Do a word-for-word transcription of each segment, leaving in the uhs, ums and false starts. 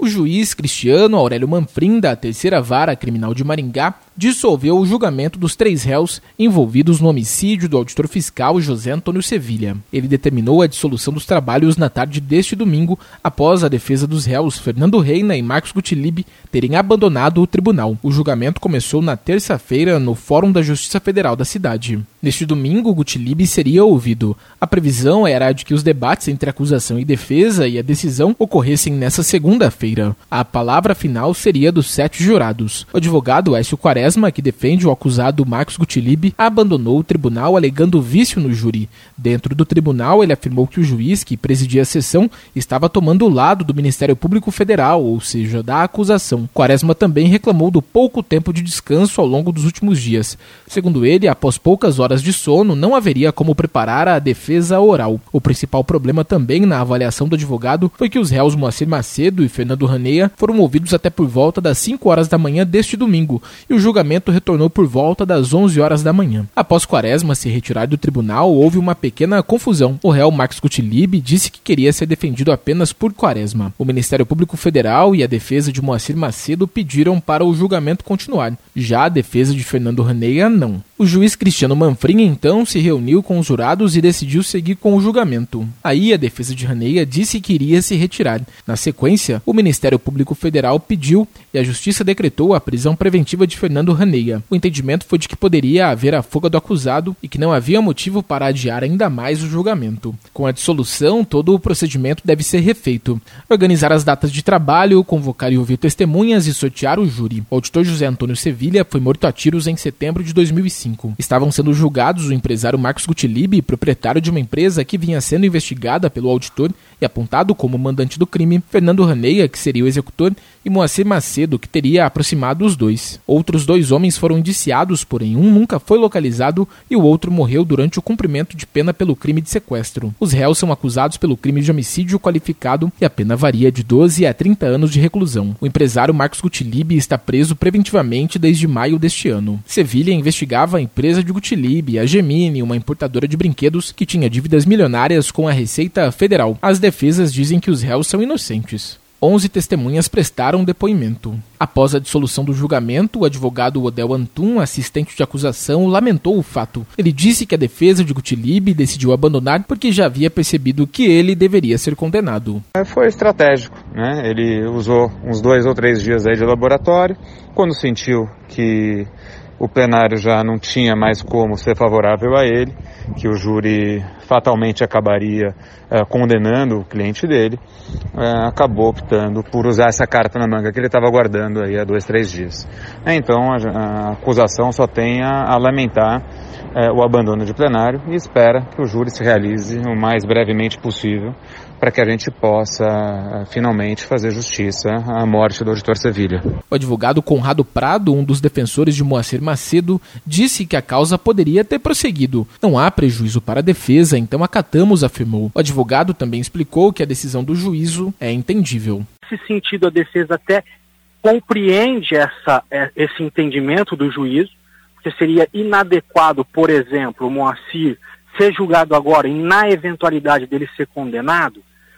O juiz Cristiano Aurélio Manfrim, da Terceira Vara Criminal de Maringá, dissolveu o julgamento dos três réus envolvidos no homicídio do auditor fiscal José Antônio Sevilha. Ele determinou a dissolução dos trabalhos na tarde deste domingo, após a defesa dos réus Fernando Reina e Marcos Gutilibbi terem abandonado o tribunal. O julgamento começou na terça-feira no Fórum da Justiça Federal da cidade. Neste domingo, Gutilibbi seria ouvido. A previsão era de que os debates entre acusação e defesa e a decisão ocorressem nesta segunda-feira. A palavra final seria dos sete jurados. O advogado Écio Quaresma, que defende o acusado Marcos Gutilibbi, abandonou o tribunal alegando vício no júri. Dentro do tribunal, ele afirmou que o juiz que presidia a sessão estava tomando o lado do Ministério Público Federal, ou seja, da acusação. Quaresma também reclamou do pouco tempo de descanso ao longo dos últimos dias. Segundo ele, após poucas horas de sono, não haveria como preparar a defesa oral. O principal problema também na avaliação do advogado foi que os réus Moacir Macedo e Fernando Raneia foram ouvidos até por volta das cinco horas da manhã deste domingo, e o julgamento retornou por volta das onze horas da manhã. Após Quaresma se retirar do tribunal, houve uma pequena confusão. O réu Marcos Gutilibbi disse que queria ser defendido apenas por Quaresma. O Ministério Público Federal e a defesa de Moacir Macedo pediram para o julgamento continuar. Já a defesa de Fernando Raneia, não. O juiz Cristiano Manfrim, então, se reuniu com os jurados e decidiu seguir com o julgamento. Aí, a defesa de Raneia disse que iria se retirar. Na sequência, o Ministério Público Federal pediu e a Justiça decretou a prisão preventiva de Fernando Raneia. O entendimento foi de que poderia haver a fuga do acusado e que não havia motivo para adiar ainda mais o julgamento. Com a dissolução, todo o procedimento deve ser refeito. Organizar as datas de trabalho, convocar e ouvir testemunhas e sortear o júri. O auditor José Antônio Sevilha foi morto a tiros em setembro de dois mil e cinco. Estavam sendo julgados o empresário Marcos Gutilibbi, proprietário de uma empresa que vinha sendo investigada pelo auditor e apontado como mandante do crime, Fernando Raneia, que seria o executor, e Moacir Macedo, que teria aproximado os dois. Outros dois homens foram indiciados, porém um nunca foi localizado e o outro morreu durante o cumprimento de pena pelo crime de sequestro. Os réus são acusados pelo crime de homicídio qualificado e a pena varia de doze a trinta anos de reclusão. O empresário Marcos Gutilibbi está preso preventivamente desde maio deste ano. Sevilha investigava a empresa de Gutilibbi, a Gemini, uma importadora de brinquedos que tinha dívidas milionárias com a Receita Federal. As defesas dizem que os réus são inocentes. onze testemunhas prestaram depoimento. Após a dissolução do julgamento, o advogado Odel Antum, assistente de acusação, lamentou o fato. Ele disse que a defesa de Gutilibbi decidiu abandonar porque já havia percebido que ele deveria ser condenado. Foi estratégico, né? Ele usou uns dois ou três dias aí de laboratório. Quando sentiu que o plenário já não tinha mais como ser favorável a ele, que o júri fatalmente acabaria uh, condenando o cliente dele, uh, acabou optando por usar essa carta na manga que ele estava guardando aí há dois, três dias. É, então a, a acusação só tem a, a lamentar uh, o abandono de plenário e espera que o júri se realize o mais brevemente possível para que a gente possa uh, finalmente fazer justiça à morte do auditor Sevilha. O advogado Conrado Prado, um dos defensores de Moacir Macedo, disse que a causa poderia ter prosseguido. Não há prejuízo para a defesa, então acatamos, afirmou. O advogado também explicou que a decisão do juízo é entendível. Nesse sentido, a defesa até compreende essa, esse entendimento do juízo, porque seria inadequado, por exemplo, o Moacir ser julgado agora e, na eventualidade dele ser condenado,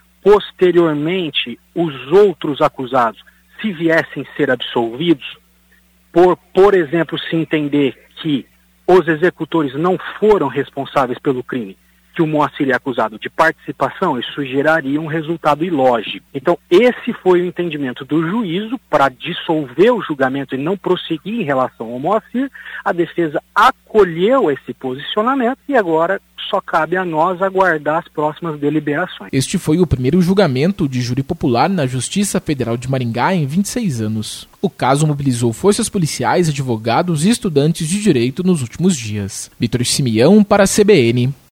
posteriormente os outros acusados, se viessem ser absolvidos, por, por exemplo, se entender que os executores não foram responsáveis pelo crime, que o Moacir é acusado de participação, isso geraria um resultado ilógico. Então, esse foi o entendimento do juízo para dissolver o julgamento e não prosseguir em relação ao Moacir. A defesa acolheu esse posicionamento e agora só cabe a nós aguardar as próximas deliberações. Este foi o primeiro julgamento de júri popular na Justiça Federal de Maringá em vinte e seis anos. O caso mobilizou forças policiais, advogados e estudantes de direito nos últimos dias. Vitor Simeão para a C B N.